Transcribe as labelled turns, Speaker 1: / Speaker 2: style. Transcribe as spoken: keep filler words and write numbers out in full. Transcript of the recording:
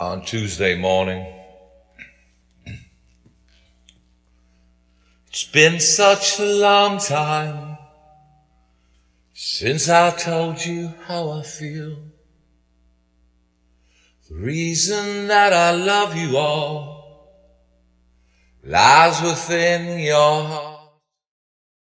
Speaker 1: on Tuesday morning. It's been such a long time since I told you how I feel. The reason that I love you all lies within your heart.